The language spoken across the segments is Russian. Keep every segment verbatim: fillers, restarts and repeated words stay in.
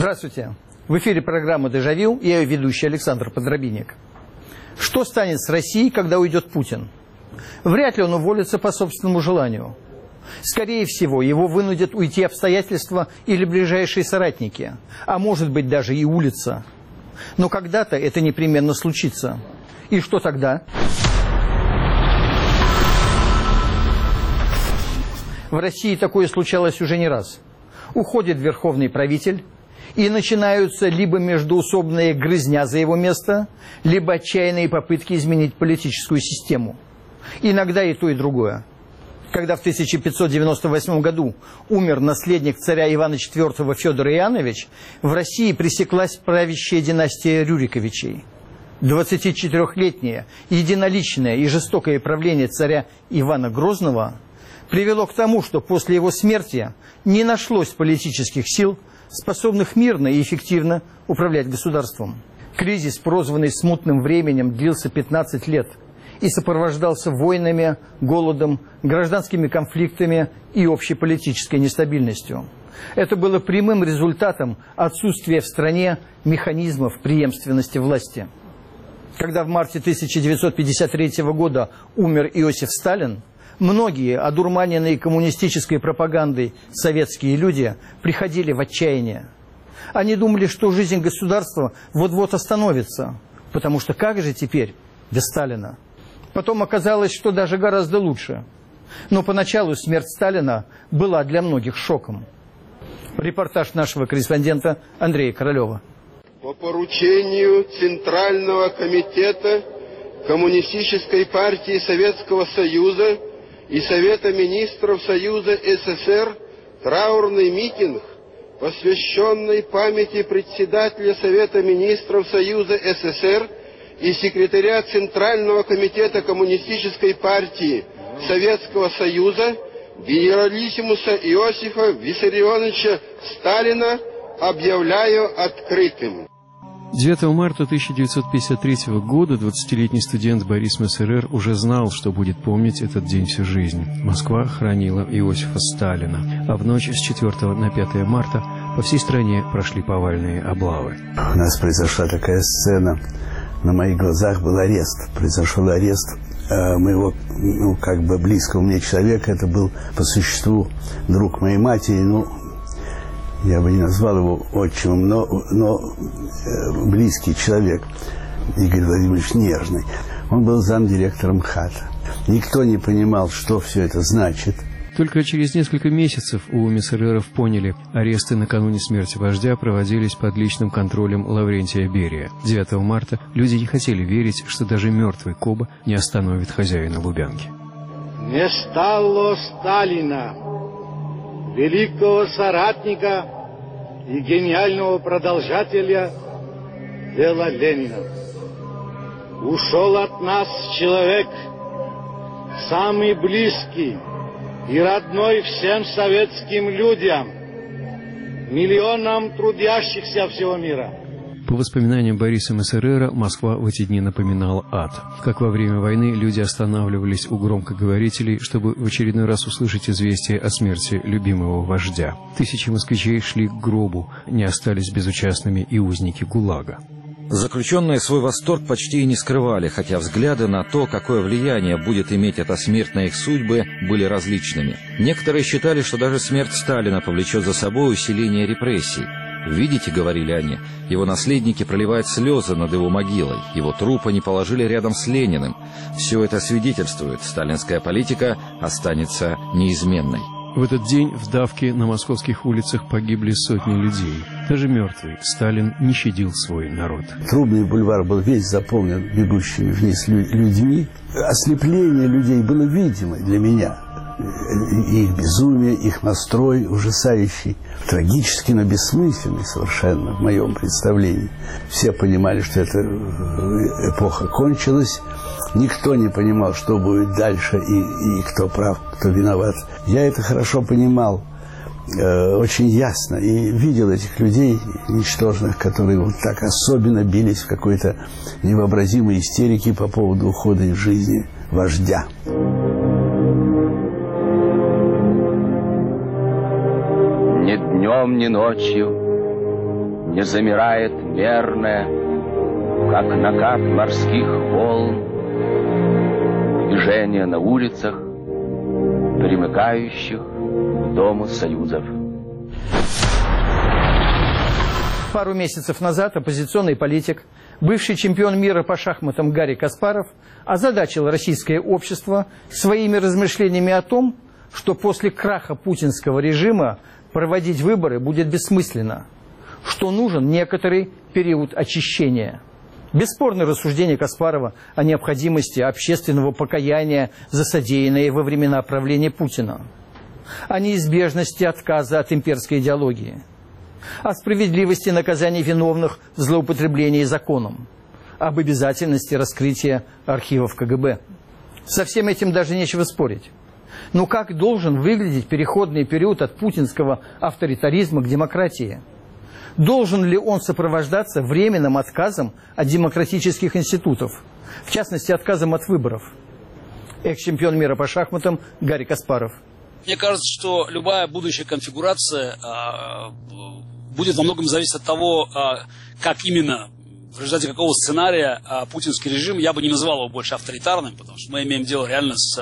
Здравствуйте. В эфире программа «Дежавю», и я ее ведущий Александр Подробинник. Что станет с Россией, когда уйдет Путин? Вряд ли он уволится по собственному желанию. Скорее всего, его вынудят уйти обстоятельства или ближайшие соратники, а может быть даже и улица. Но когда-то это непременно случится. И что тогда? В России такое случалось уже не раз. Уходит верховный правитель, и начинаются либо междоусобная грызня за его место, либо отчаянные попытки изменить политическую систему. Иногда и то, и другое. Когда в тысяча пятьсот девяносто восьмом году умер наследник царя Ивана четвёртого Федор Иоаннович, в России пресеклась правящая династия Рюриковичей. двадцатичетырёхлетнее единоличное и жестокое правление царя Ивана Грозного привело к тому, что после его смерти не нашлось политических сил, способных мирно и эффективно управлять государством. Кризис, прозванный смутным временем, длился пятнадцать лет и сопровождался войнами, голодом, гражданскими конфликтами и общей политической нестабильностью. Это было прямым результатом отсутствия в стране механизмов преемственности власти. Когда в марте тысяча девятьсот пятьдесят третьего года умер Иосиф Сталин, многие, одурманенные коммунистической пропагандой советские люди, приходили в отчаяние. Они думали, что жизнь государства вот-вот остановится, потому что как же теперь без Сталина? Потом оказалось, что даже гораздо лучше. Но поначалу смерть Сталина была для многих шоком. Репортаж нашего корреспондента Андрея Королева. По поручению Центрального комитета Коммунистической партии Советского Союза и Совета министров Союза СССР траурный митинг, посвященный памяти председателя Совета министров Союза СССР и секретаря Центрального комитета Коммунистической партии Советского Союза генералиссимуса Иосифа Виссарионовича Сталина объявляю открытым. девятого марта тысяча девятьсот пятьдесят третьего года двадцатилетний студент Борис Мессерер уже знал, что будет помнить этот день всю жизнь. Москва хранила Иосифа Сталина, а в ночь с четвёртого на пятое марта по всей стране прошли повальные облавы. У нас произошла такая сцена. На моих глазах был арест. Произошел арест э, моего, ну, как бы близкого мне человека. Это был по существу друг моей матери, ну, я бы не назвал его отчимом, но, но э, близкий человек, Игорь Владимирович Нежный. Он был замдиректором ХАТа. Никто не понимал, что все это значит. Только через несколько месяцев у Мессереров поняли, аресты накануне смерти вождя проводились под личным контролем Лаврентия Берия. девятого марта люди не хотели верить, что даже мертвый Коба не остановит хозяина Лубянки. Не стало Сталина, великого соратника и гениального продолжателя дела Ленина. Ушел от нас человек, самый близкий и родной всем советским людям, миллионам трудящихся всего мира. По воспоминаниям Бориса Мессерера, Москва в эти дни напоминала ад. Как во время войны люди останавливались у громкоговорителей, чтобы в очередной раз услышать известие о смерти любимого вождя. Тысячи москвичей шли к гробу, не остались безучастными и узники ГУЛАГа. Заключенные свой восторг почти и не скрывали, хотя взгляды на то, какое влияние будет иметь эта смерть на их судьбы, были различными. Некоторые считали, что даже смерть Сталина повлечет за собой усиление репрессий. «Видите, — говорили они, — его наследники проливают слезы над его могилой, его трупа не положили рядом с Лениным. Все это свидетельствует, сталинская политика останется неизменной». В этот день в давке на московских улицах погибли сотни людей. Даже мертвый Сталин не щадил свой народ. Трубный бульвар был весь заполнен бегущими вниз людьми. Ослепление людей было видимо для меня. Их безумие, их настрой ужасающий, трагически, но бессмысленный совершенно в моем представлении. Все понимали, что эта эпоха кончилась. Никто не понимал, что будет дальше и, и кто прав, кто виноват. Я это хорошо понимал, э, очень ясно, и видел этих людей ничтожных, которые вот так особенно бились в какой-то невообразимой истерике по поводу ухода из жизни вождя. Ни днем, ни ночью не замирает мерное, как накат морских волн, движение на улицах, примыкающих к Дому Союзов. Пару месяцев назад оппозиционный политик, бывший чемпион мира по шахматам Гарри Каспаров, озадачил российское общество своими размышлениями о том, что после краха путинского режима проводить выборы будет бессмысленно, что нужен некоторый период очищения. Бесспорное рассуждение Каспарова о необходимости общественного покаяния за содеянное во времена правления Путина, о неизбежности отказа от имперской идеологии, о справедливости наказания виновных в злоупотреблении законом, об обязательности раскрытия архивов ка гэ бэ. Со всем этим даже нечего спорить. Но как должен выглядеть переходный период от путинского авторитаризма к демократии? Должен ли он сопровождаться временным отказом от демократических институтов, в частности, отказом от выборов? Экс-чемпион мира по шахматам Гарри Каспаров. Мне кажется, что любая будущая конфигурация а, будет во многом зависеть от того, а, как именно, в результате какого сценария а, путинский режим, я бы не называл его больше авторитарным, потому что мы имеем дело реально с,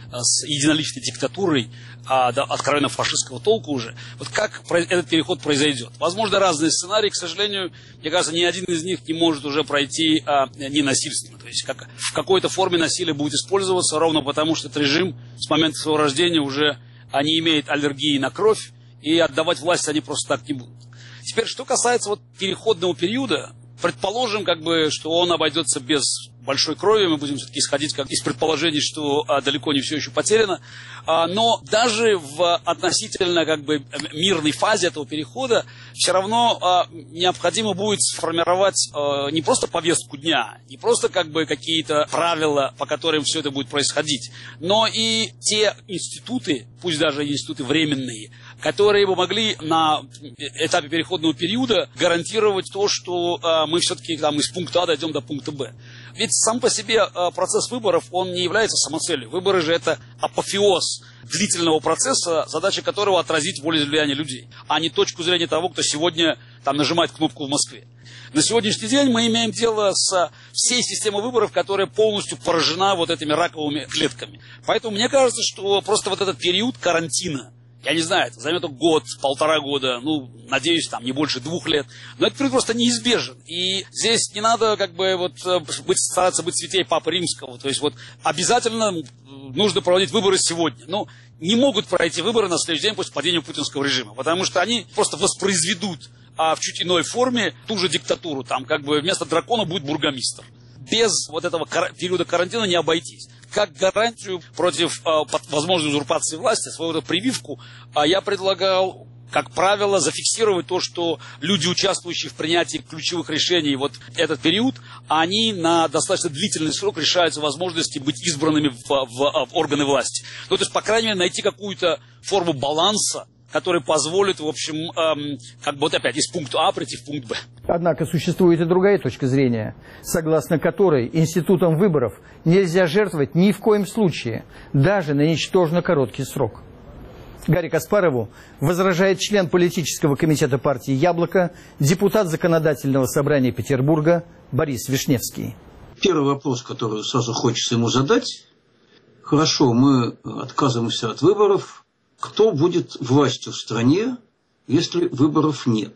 с единоличной диктатурой, а, да, откровенно фашистского толка уже. Вот как этот переход произойдет? Возможно, разные сценарии, к сожалению, мне кажется, ни один из них не может уже пройти а, ненасильственно. То есть как, в какой-то форме насилие будет использоваться, ровно потому, что этот режим с момента своего рождения уже а, не имеет аллергии на кровь, и отдавать власть они просто так не будут. Теперь, что касается вот переходного периода, предположим, как бы, что он обойдется без большой крови, мы будем все-таки исходить как из предположений, что а, далеко не все еще потеряно, а, но даже в относительно как бы мирной фазе этого перехода все равно а, необходимо будет сформировать а, не просто повестку дня, не просто как бы какие-то правила, по которым все это будет происходить, но и те институты, пусть даже институты временные, которые бы могли на этапе переходного периода гарантировать то, что а, мы все-таки там из пункта А дойдем до пункта Б. Ведь сам по себе а, процесс выборов, он не является самоцелью. Выборы же это апофеоз длительного процесса, задача которого отразить волеизъявление людей, а не точку зрения того, кто сегодня там нажимает кнопку в Москве. На сегодняшний день мы имеем дело с всей системой выборов, которая полностью поражена вот этими раковыми клетками. Поэтому мне кажется, что просто вот этот период карантина, я не знаю, это займет год, полтора года, ну, надеюсь, там, не больше двух лет. Но этот период просто неизбежен. И здесь не надо, как бы, вот, быть, стараться быть святей Папы Римского. То есть, вот, обязательно нужно проводить выборы сегодня. Ну, не могут пройти выборы на следующий день после падения путинского режима. Потому что они просто воспроизведут, а в чуть иной форме, ту же диктатуру. Там, как бы, вместо дракона будет бургомистр. Без вот этого кар- периода карантина не обойтись. Как гарантию против э, возможной узурпации власти, свою эту прививку, э, я предлагал, как правило, зафиксировать то, что люди, участвующие в принятии ключевых решений вот этот период, они на достаточно длительный срок решаются возможности быть избранными в, в, в органы власти. Ну, то есть, по крайней мере, найти какую-то форму баланса, который позволит, в общем, эм, как бы вот опять из пункта А прийти в пункт Б. Однако существует и другая точка зрения, согласно которой институтом выборов нельзя жертвовать ни в коем случае, даже на ничтожно короткий срок. Гарри Каспарову возражает член политического комитета партии «Яблоко», депутат Законодательного собрания Петербурга Борис Вишневский. Первый вопрос, который сразу хочется ему задать. Хорошо, мы отказываемся от выборов. Кто будет властью в стране, если выборов нет?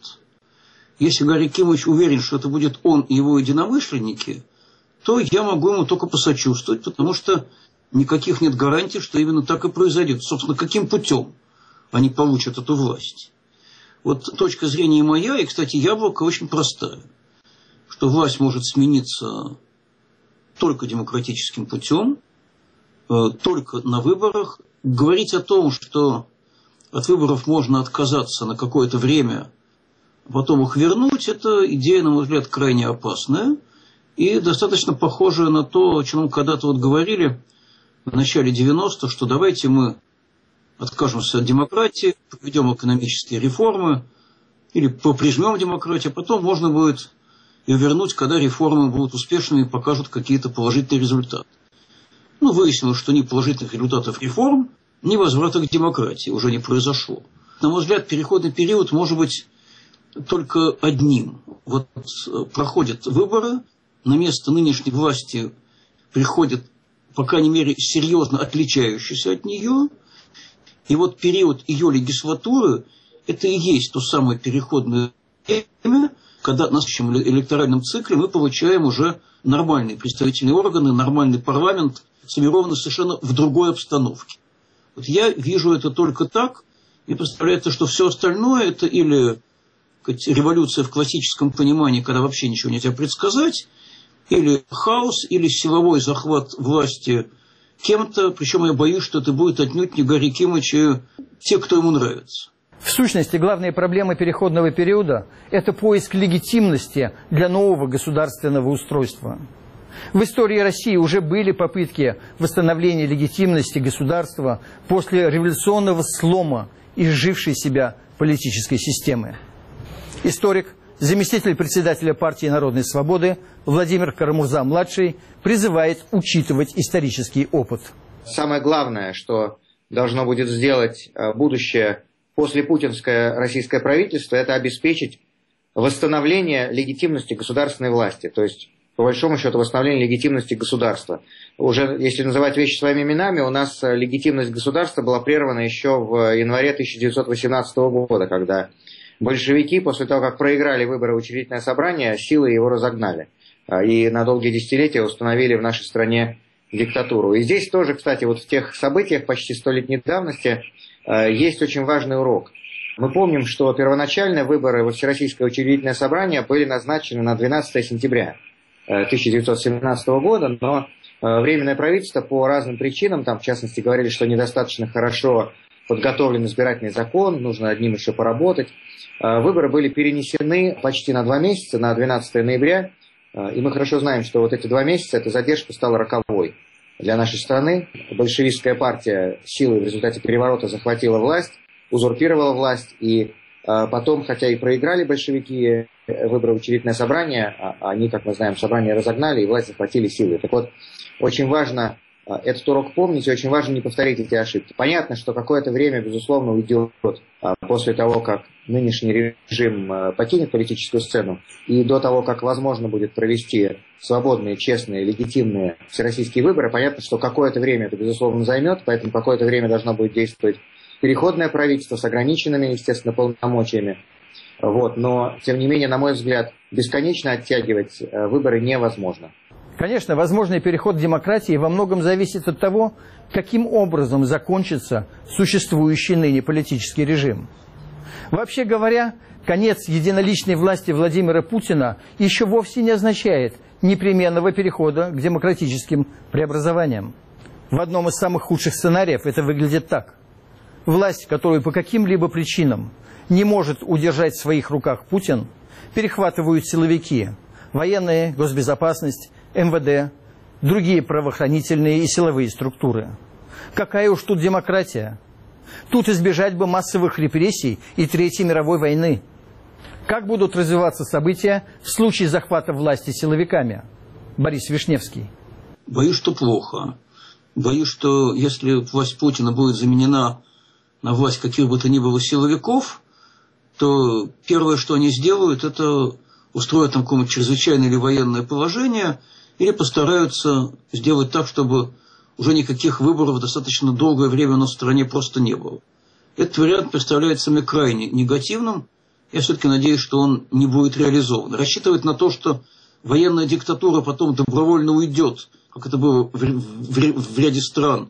Если Гарри Кимович уверен, что это будет он и его единомышленники, то я могу ему только посочувствовать, потому что никаких нет гарантий, что именно так и произойдет. Собственно, каким путем они получат эту власть? Вот точка зрения моя, и, кстати, Яблоко очень простая, что власть может смениться только демократическим путем, только на выборах. Говорить о том, что от выборов можно отказаться на какое-то время, а потом их вернуть, это идея, на мой взгляд, крайне опасная и достаточно похожая на то, о чем мы когда-то вот говорили в начале девяностых, что давайте мы откажемся от демократии, проведем экономические реформы или поприжмем демократию, а потом можно будет ее вернуть, когда реформы будут успешными и покажут какие-то положительные результаты. Ну, выяснилось, что ни положительных результатов реформ, ни возврата к демократии уже не произошло. На мой взгляд, переходный период может быть только одним. Вот проходят выборы, на место нынешней власти приходит, по крайней мере, серьезно отличающийся от нее. И вот период ее легислатуры – это и есть то самое переходное время, когда на следующем электоральном цикле мы получаем уже нормальные представительные органы, нормальный парламент, сформированный совершенно в другой обстановке. Вот я вижу это только так, и представляется, что все остальное – это или сказать, революция в классическом понимании, когда вообще ничего нельзя предсказать, или хаос, или силовой захват власти кем-то, причем я боюсь, что это будет отнюдь не Гарри Кимыч и те, кто ему нравится. В сущности, главная проблема переходного периода – это поиск легитимности для нового государственного устройства. В истории России уже были попытки восстановления легитимности государства после революционного слома изжившей себя политической системы. Историк, заместитель председателя партии Народной свободы Владимир Карамурза-младший призывает учитывать исторический опыт. Самое главное, что должно будет сделать будущее послепутинское российское правительство, это обеспечить восстановление легитимности государственной власти. То есть, по большому счету, восстановление легитимности государства. Уже, если называть вещи своими именами, у нас легитимность государства была прервана еще в январе тысяча девятьсот восемнадцатого года, когда большевики, после того, как проиграли выборы в учредительное собрание, силой его разогнали. И на долгие десятилетия установили в нашей стране диктатуру. И здесь тоже, кстати, вот в тех событиях почти столетней давности есть очень важный урок. Мы помним, что первоначально выборы во Всероссийское учредительное собрание были назначены на двенадцатое сентября тысяча девятьсот семнадцатого года, но Временное правительство по разным причинам, там в частности говорили, что недостаточно хорошо подготовлен избирательный закон, нужно над ним еще поработать. Выборы были перенесены почти на два месяца, на двенадцатое ноября, и мы хорошо знаем, что вот эти два месяца, эта задержка стала роковой для нашей страны. Большевистская партия силой в результате переворота захватила власть, узурпировала власть, и потом, хотя и проиграли большевики выборы в учредительное собрание, они, как мы знаем, собрание разогнали и власть захватили силой. Так вот, очень важно этот урок помнить, и очень важно не повторить эти ошибки. Понятно, что какое-то время, безусловно, уйдет после того, как нынешний режим покинет политическую сцену, и до того, как возможно будет провести свободные, честные, легитимные всероссийские выборы. Понятно, что какое-то время это, безусловно, займет, поэтому какое-то время должно будет действовать переходное правительство с ограниченными, естественно, полномочиями. Вот. Но, тем не менее, на мой взгляд, бесконечно оттягивать выборы невозможно. Конечно, возможный переход к демократии во многом зависит от того, каким образом закончится существующий ныне политический режим. Вообще говоря, конец единоличной власти Владимира Путина еще вовсе не означает непременного перехода к демократическим преобразованиям. В одном из самых худших сценариев это выглядит так. Власть, которую по каким-либо причинам не может удержать в своих руках Путин, перехватывают силовики, военные, госбезопасность, эм вэ дэ, другие правоохранительные и силовые структуры. Какая уж тут демократия? Тут избежать бы массовых репрессий и Третьей мировой войны. Как будут развиваться события в случае захвата власти силовиками? Борис Вишневский. Боюсь, что плохо. Боюсь, что если власть Путина будет заменена на власть каких бы то ни было силовиков, то первое, что они сделают, это устроят там какое-нибудь чрезвычайное или военное положение, или постараются сделать так, чтобы уже никаких выборов достаточно долгое время у нас в стране просто не было. Этот вариант представляется мне крайне негативным. Я все-таки надеюсь, что он не будет реализован. Рассчитывать на то, что военная диктатура потом добровольно уйдет, как это было в, в, в ряде стран,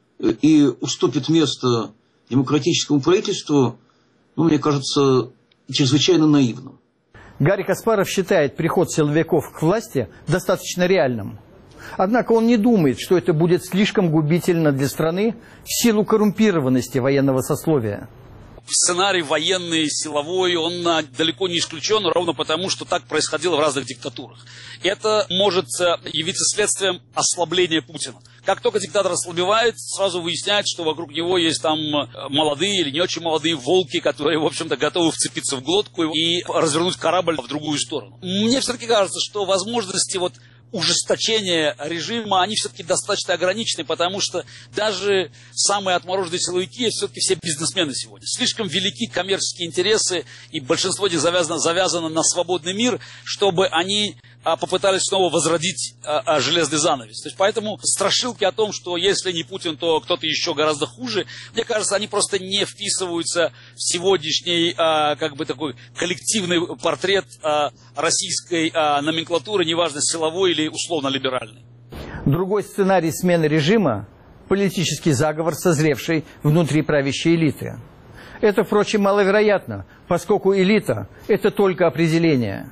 и уступит место демократическому правительству, ну, мне кажется, чрезвычайно наивным. Гарри Каспаров считает приход силовиков к власти достаточно реальным. Однако он не думает, что это будет слишком губительно для страны в силу коррумпированности военного сословия. Сценарий военный, силовой, он далеко не исключен, ровно потому, что так происходило в разных диктатурах. Это может явиться следствием ослабления Путина. Как только диктатор ослабевает, сразу выясняется, что вокруг него есть там молодые или не очень молодые волки, которые, в общем-то, готовы вцепиться в глотку и развернуть корабль в другую сторону. Мне все-таки кажется, что возможности вот ужесточения режима, они все-таки достаточно ограничены, потому что даже самые отмороженные силовики, все-таки все бизнесмены сегодня. Слишком велики коммерческие интересы, и большинство из них завязано, завязано на свободный мир, чтобы они а, попытались снова возродить а, а, железный занавес. То есть, поэтому страшилки о том, что если не Путин, то кто-то еще гораздо хуже, мне кажется, они просто не вписываются в сегодняшний а, как бы такой коллективный портрет а, российской а, номенклатуры, неважно, силовой или условно-либеральный. Другой сценарий смены режима – политический заговор, созревший внутри правящей элиты. Это, впрочем, маловероятно, поскольку элита – это только определение.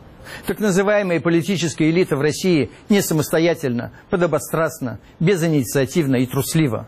Так называемая политическая элита в России не самостоятельна, подобострастна, безинициативна и труслива.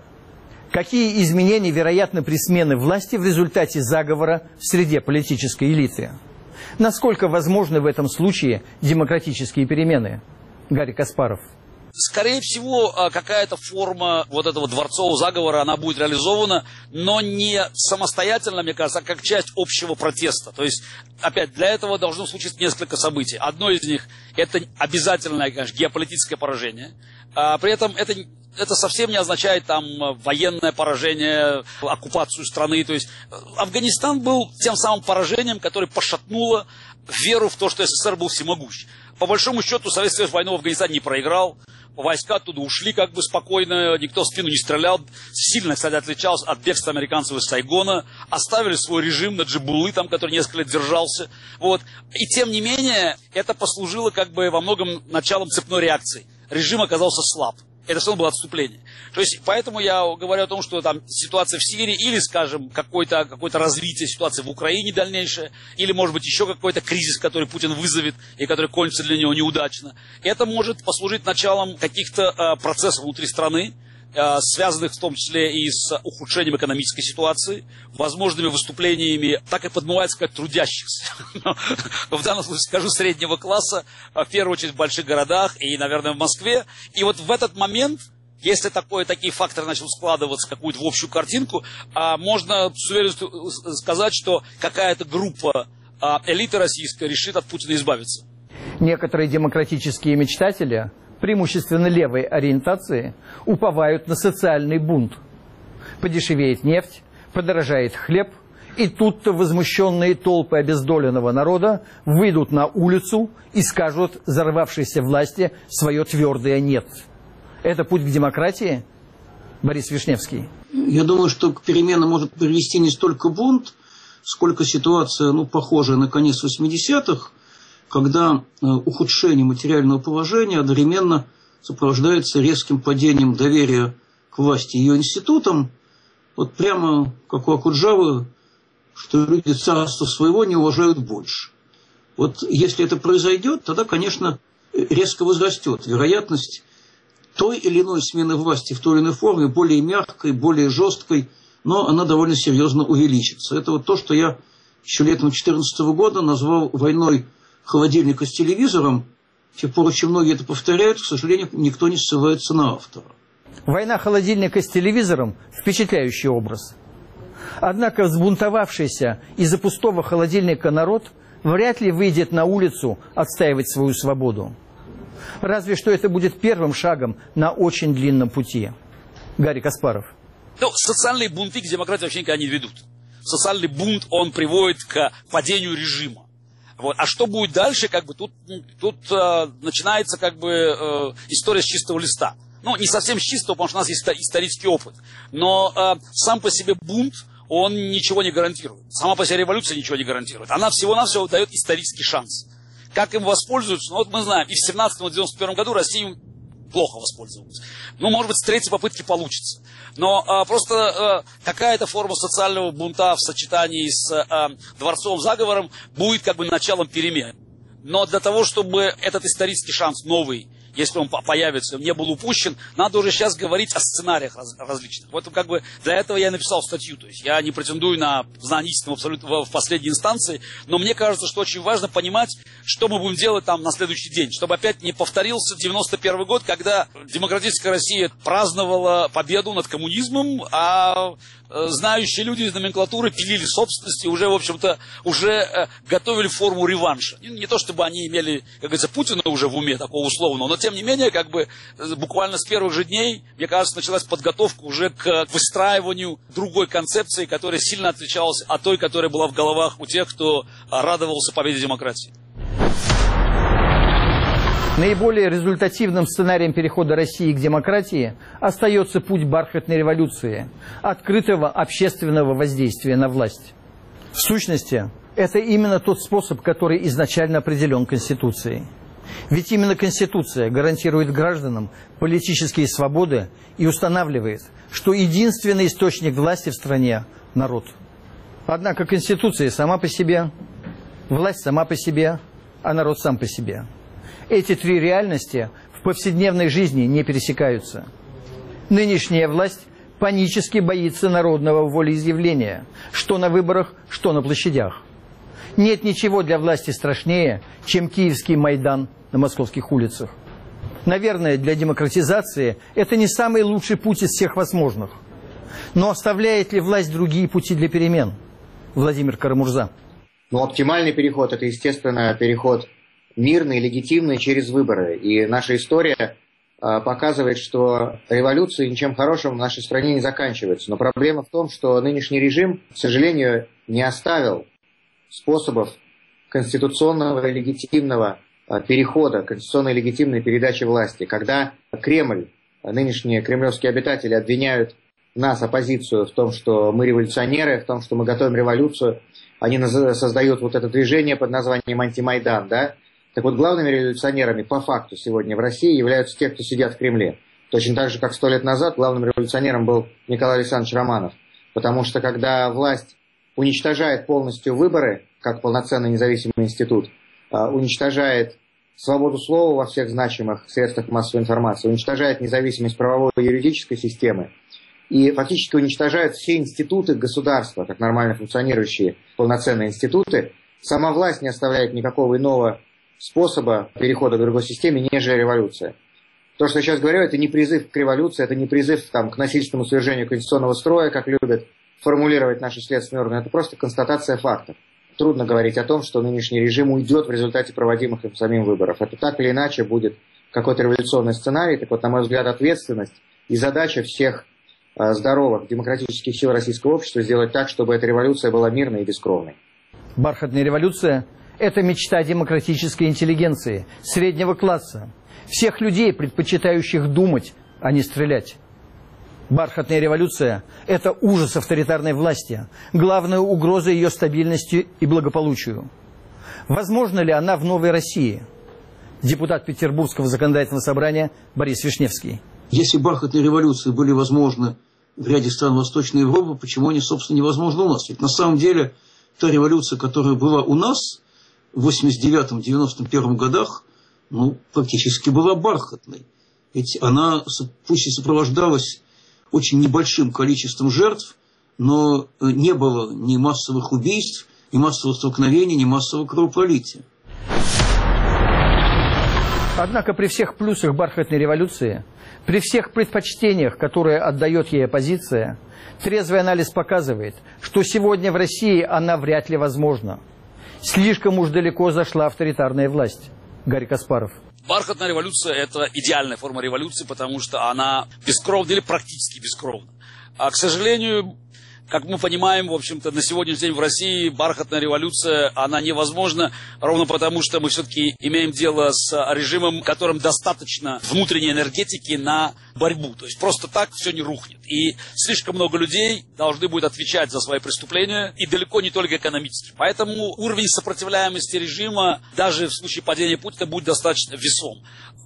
Какие изменения вероятны при смене власти в результате заговора в среде политической элиты? Насколько возможны в этом случае демократические перемены? Гарри Каспаров. Скорее всего, какая-то форма вот этого дворцового заговора, она будет реализована, но не самостоятельно, мне кажется, а как часть общего протеста. То есть, опять, для этого должно случиться несколько событий. Одно из них – это обязательное, конечно, геополитическое поражение. А при этом это, это совсем не означает там военное поражение, оккупацию страны. То есть, Афганистан был тем самым поражением, которое пошатнуло веру в то, что СССР был всемогущ. По большому счету, Советский Союз войну в Афганистане не проиграл. Войска оттуда ушли как бы спокойно, никто в спину не стрелял. Сильно, кстати, отличался от бегства американцев из Сайгона. Оставили свой режим на Джабулы, там, который несколько лет держался. Вот. И тем не менее, это послужило как бы во многом началом цепной реакции. Режим оказался слаб. Это все равно было отступление. То есть, поэтому я говорю о том, что там ситуация в Сирии, или, скажем, какое-то, какое-то развитие ситуации в Украине дальнейшее, или, может быть, еще какой-то кризис, который Путин вызовет, и который кончится для него неудачно. Это может послужить началом каких-то э, процессов внутри страны, э, связанных в том числе и с ухудшением экономической ситуации, возможными выступлениями, так и подмывается, как трудящихся. В данном случае, скажу, среднего класса, в первую очередь в больших городах и, наверное, в Москве. И вот в этот момент, если такое, такие факторы начнут складываться, какую-то в общую картинку, можно с уверенностью сказать, что какая-то группа элиты российской решит от Путина избавиться. Некоторые демократические мечтатели, преимущественно левой ориентации, уповают на социальный бунт. Подешевеет нефть, подорожает хлеб, и тут-то возмущенные толпы обездоленного народа выйдут на улицу и скажут взорвавшейся власти свое твердое «нет». Это путь к демократии, Борис Вишневский? Я думаю, что к переменам может привести не столько бунт, сколько ситуация, ну, похожая на конец восьмидесятых, когда э, ухудшение материального положения одновременно сопровождается резким падением доверия к власти и ее институтам. Вот прямо как у Окуджавы, что люди царства своего не уважают больше. Вот если это произойдет, тогда, конечно, резко возрастет вероятность той или иной смены власти в той или иной форме, более мягкой, более жесткой, но она довольно серьезно увеличится. Это вот то, что я еще летом две тысячи четырнадцатого года назвал войной холодильника с телевизором. С тех пор очень многие это повторяют, к сожалению, никто не ссылается на автора. Война холодильника с телевизором – впечатляющий образ. Однако взбунтовавшийся из-за пустого холодильника народ вряд ли выйдет на улицу отстаивать свою свободу. Разве что это будет первым шагом на очень длинном пути. Гарри Каспаров. Ну, социальные бунты к демократии вообще никогда не ведут. Социальный бунт, он приводит к падению режима. Вот. А что будет дальше, как бы тут, тут э, начинается как бы э, история с чистого листа. Ну, не совсем с чистого, потому что у нас есть исторический опыт. Но э, сам по себе бунт, он ничего не гарантирует. Сама по себе революция ничего не гарантирует. Она всего-навсего дает исторический шанс. Как им воспользуются? Ну, вот мы знаем, и в семнадцатом, и в девяносто первом году Россия плохо воспользовалась. Ну, может быть, с третьей попытки получится. Но а, просто а, какая-то форма социального бунта в сочетании с а, дворцовым заговором будет как бы началом перемен. Но для того, чтобы этот исторический шанс новый если он появится, не был упущен, надо уже сейчас говорить о сценариях раз, различных. Вот как бы для этого я написал статью. То есть я не претендую на знание истины абсолютно в, в последней инстанции, но мне кажется, что очень важно понимать, что мы будем делать там на следующий день, чтобы опять не повторился девяносто первый год, когда демократическая Россия праздновала победу над коммунизмом, а знающие люди из номенклатуры пилили собственность и уже, в общем-то, уже э, готовили форму реванша. Не, не то, чтобы они имели, как говорится, Путина уже в уме, такого условного, но тем не менее, как бы, буквально с первых же дней, мне кажется, началась подготовка уже к выстраиванию другой концепции, которая сильно отличалась от той, которая была в головах у тех, кто радовался победе демократии. Наиболее результативным сценарием перехода России к демократии остается путь бархатной революции, открытого общественного воздействия на власть. В сущности, это именно тот способ, который изначально определен Конституцией. Ведь именно Конституция гарантирует гражданам политические свободы и устанавливает, что единственный источник власти в стране – народ. Однако Конституция сама по себе, власть сама по себе, а народ сам по себе. Эти три реальности в повседневной жизни не пересекаются. Нынешняя власть панически боится народного волеизъявления, что на выборах, что на площадях. Нет ничего для власти страшнее, чем киевский Майдан на московских улицах. Наверное, для демократизации это не самый лучший путь из всех возможных. Но оставляет ли власть другие пути для перемен? Владимир Карамурза. Ну, оптимальный переход – это, естественно, переход мирный, легитимный через выборы. И наша история э, показывает, что революции ничем хорошим в нашей стране не заканчиваются. Но проблема в том, что нынешний режим, к сожалению, не оставил способов конституционного и легитимного э, перехода, конституционной легитимной передачи власти. Когда Кремль, нынешние кремлевские обитатели обвиняют нас, оппозицию, в том, что мы революционеры, в том, что мы готовим революцию, они создают вот это движение под названием «Антимайдан», да? Так вот, главными революционерами по факту сегодня в России являются те, кто сидят в Кремле. Точно так же, как сто лет назад главным революционером был Николай Александрович Романов. Потому что когда власть уничтожает полностью выборы, как полноценный независимый институт, уничтожает свободу слова во всех значимых средствах массовой информации, уничтожает независимость правовой и юридической системы, и фактически уничтожает все институты государства, как нормально функционирующие полноценные институты, сама власть не оставляет никакого иного способа перехода к другой системе, нежели революция. То, что я сейчас говорю, это не призыв к революции, это не призыв там, к насильственному свержению конституционного строя, как любят формулировать наши следственные органы, это просто констатация фактов. Трудно говорить о том, что нынешний режим уйдет в результате проводимых им самим выборов. Это так или иначе будет какой-то революционный сценарий. Так вот, на мой взгляд, ответственность и задача всех э, здоровых демократических сил российского общества сделать так, чтобы эта революция была мирной и бескровной. Бархатная революция – это мечта демократической интеллигенции, среднего класса, всех людей, предпочитающих думать, а не стрелять. Бархатная революция – это ужас авторитарной власти, главная угроза ее стабильности и благополучию. Возможно ли она в новой России? Депутат Петербургского законодательного собрания Борис Вишневский. Если бархатные революции были возможны в ряде стран Восточной Европы, почему они, собственно, невозможны у нас? Ведь на самом деле та революция, которая была у нас в восемьдесят девятом — девяносто первом годах, ну, практически была бархатной. Ведь она пусть и сопровождалась очень небольшим количеством жертв, но не было ни массовых убийств, ни массовых столкновений, ни массового кровопролития. Однако при всех плюсах бархатной революции, при всех предпочтениях, которые отдает ей оппозиция, трезвый анализ показывает, что сегодня в России она вряд ли возможна. Слишком уж далеко зашла авторитарная власть. Гарри Каспаров. Бархатная революция – это идеальная форма революции, потому что она бескровна или практически бескровна. А, к сожалению, как мы понимаем, в общем-то, на сегодняшний день в России бархатная революция, она невозможна, ровно потому, что мы все-таки имеем дело с режимом, которым достаточно внутренней энергетики на борьбу. То есть просто так все не рухнет. И слишком много людей должны будут отвечать за свои преступления, и далеко не только экономически. Поэтому уровень сопротивляемости режима, даже в случае падения Путина, будет достаточно весом.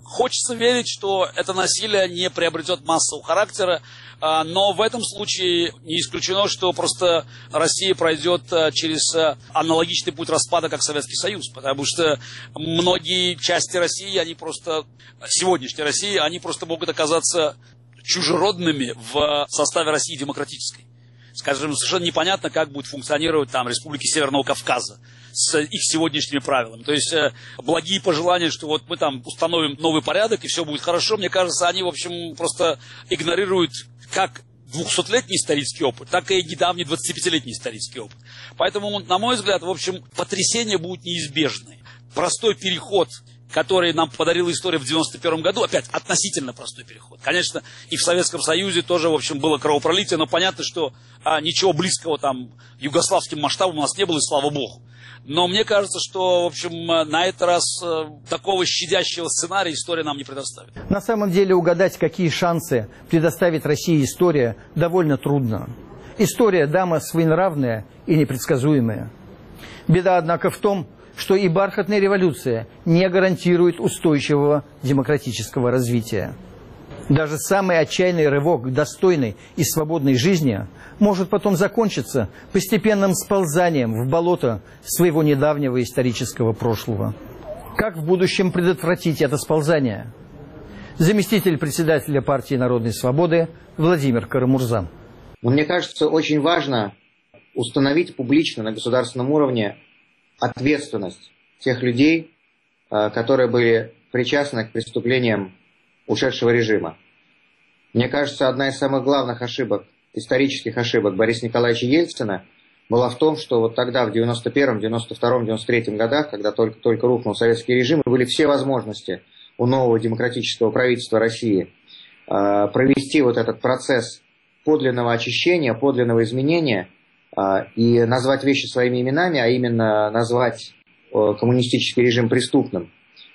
Хочется верить, что это насилие не приобретет массового характера, но в этом случае не исключено, что просто Россия пройдет через аналогичный путь распада, как Советский Союз, потому что многие части России, они просто, сегодняшней России, они просто могут оказаться чужеродными в составе России демократической. Скажем, совершенно непонятно, как будет функционировать там республики Северного Кавказа с их сегодняшними правилами. То есть э, благие пожелания, что вот мы там установим новый порядок и все будет хорошо, мне кажется, они, в общем, просто игнорируют как двухсотлетний исторический опыт, так и недавний двадцатипятилетний исторический опыт. Поэтому, на мой взгляд, в общем, потрясения будут неизбежны. Простой переход, который нам подарила история в девяносто первом году, опять относительно простой переход. Конечно, и в Советском Союзе тоже, в общем, было кровопролитие, но понятно, что а, ничего близкого там югославским масштабам у нас не было, и слава богу. Но мне кажется, что, в общем, на этот раз э, такого щадящего сценария история нам не предоставит. На самом деле угадать, какие шансы предоставит России история, довольно трудно. История дама своенравная и непредсказуемая. Беда, однако, в том, что и бархатная революция не гарантирует устойчивого демократического развития. Даже самый отчаянный рывок к достойной и свободной жизни может потом закончиться постепенным сползанием в болото своего недавнего исторического прошлого. Как в будущем предотвратить это сползание? Заместитель председателя партии Народной Свободы Владимир Карамурза. Мне кажется, очень важно установить публично на государственном уровне ответственность тех людей, которые были причастны к преступлениям ушедшего режима. Мне кажется, одна из самых главных ошибок, исторических ошибок Бориса Николаевича Ельцина была в том, что вот тогда, в девяносто первом, девяносто втором, девяносто третьем годах, когда только, только рухнул советский режим, были все возможности у нового демократического правительства России э, провести вот этот процесс подлинного очищения, подлинного изменения э, и назвать вещи своими именами, а именно назвать э, коммунистический режим преступным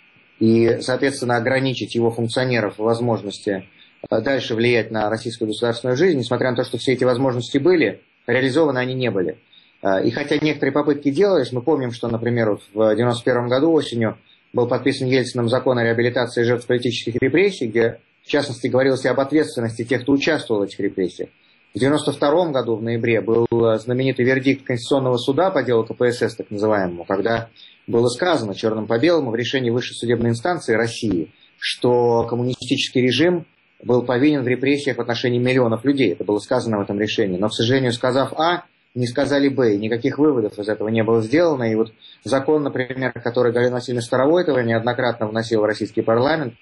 и, соответственно, ограничить его функционеров в возможности э, дальше влиять на российскую государственную жизнь, несмотря на то, что все эти возможности были, реализованы они не были. Э, и хотя некоторые попытки делались, мы помним, что, например, в девяносто первом году осенью был подписан Ельциным закон о реабилитации жертв политических репрессий, где, в частности, говорилось и об ответственности тех, кто участвовал в этих репрессиях. В девяносто втором году, в ноябре, был знаменитый вердикт Конституционного суда по делу ка пэ эс эс, так называемому, когда было сказано черным по белому в решении высшей судебной инстанции России, что коммунистический режим был повинен в репрессиях в отношении миллионов людей. Это было сказано в этом решении. Но, к сожалению, сказав А, не сказали Б, и никаких выводов из этого не было сделано. И вот закон, например, который Галина Васильевна Старовойтова неоднократно вносила в российский парламент,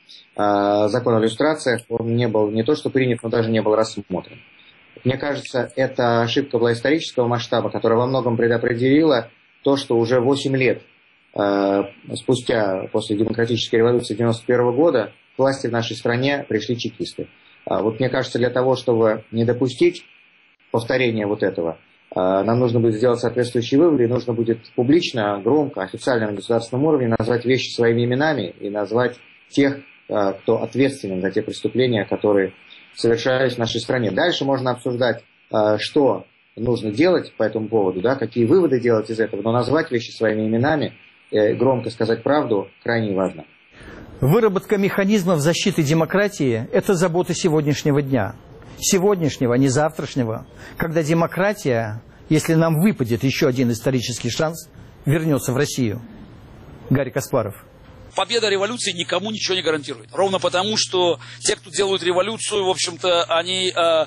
закон о иллюстрациях, он не был не то что принят, но даже не был рассмотрен. Мне кажется, эта ошибка была исторического масштаба, которая во многом предопределила то, что уже восемь лет э, спустя, после демократической революции девяносто первого года, к власти в нашей стране пришли чекисты. А вот мне кажется, для того, чтобы не допустить повторения вот этого, э, нам нужно будет сделать соответствующие выводы, и нужно будет публично, громко, официально на государственном уровне назвать вещи своими именами и назвать тех, э, кто ответственен за те преступления, которые совершались в нашей стране. Дальше можно обсуждать, что нужно делать по этому поводу, да, какие выводы делать из этого, но назвать вещи своими именами, громко сказать правду крайне важно. Выработка механизмов защиты демократии – это забота сегодняшнего дня. Сегодняшнего, а не завтрашнего, когда демократия, если нам выпадет еще один исторический шанс, вернется в Россию. Гарри Каспаров. Победа революции никому ничего не гарантирует. Ровно потому, что те, кто делают революцию, в общем-то, они э,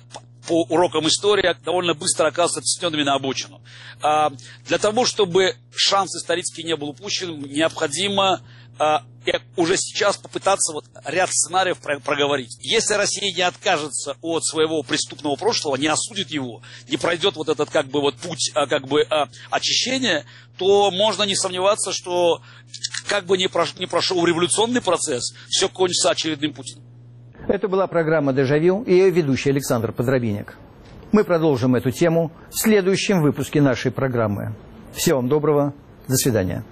по урокам истории довольно быстро оказываются оттесненными на обочину. Э, для того, чтобы шанс исторический не был упущен, необходимо э, уже сейчас попытаться вот ряд сценариев проговорить. Если Россия не откажется от своего преступного прошлого, не осудит его, не пройдет вот этот как бы вот путь как бы очищения, то можно не сомневаться, что как бы ни прошел революционный процесс, все кончится очередным Путиным. Это была программа «Дежавю» и ее ведущий Александр Подробинник. Мы продолжим эту тему в следующем выпуске нашей программы. Всего вам доброго. До свидания.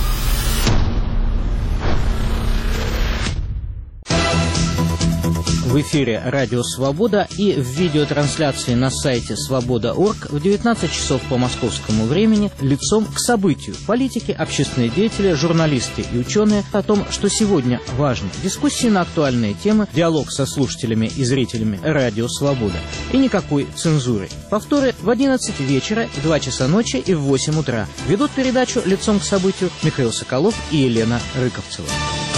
В В эфире «Радио Свобода» и в видеотрансляции на сайте свобода точка орг в девятнадцать часов по московскому времени лицом к событию. Политики, общественные деятели, журналисты и ученые о том, что сегодня важно. Дискуссии на актуальные темы, диалог со слушателями и зрителями «Радио Свобода». И никакой цензуры. Повторы в одиннадцать вечера, в два часа ночи и в восемь утра. Ведут передачу «Лицом к событию» Михаил Соколов и Елена Рыковцева.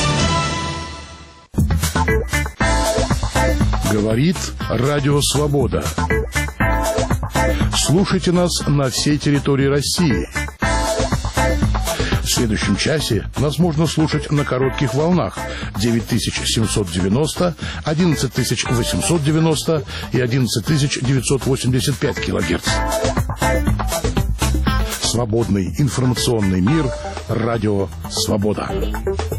Говорит Радио Свобода. Слушайте нас на всей территории России. В следующем часе нас можно слушать на коротких волнах девять тысяч семьсот девяносто, одиннадцать тысяч восемьсот девяносто и одиннадцать тысяч девятьсот восемьдесят пять килогерц. Свободный информационный мир. Радио Свобода.